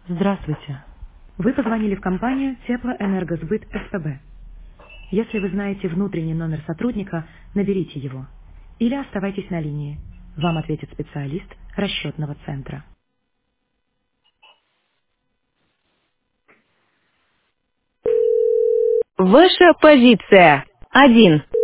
Здравствуйте. Вы позвонили в компанию Теплоэнергосбыт СПБ. Если вы знаете внутренний номер сотрудника, наберите его. Или оставайтесь на линии. Вам ответит специалист расчетного центра. Ваша позиция. 1.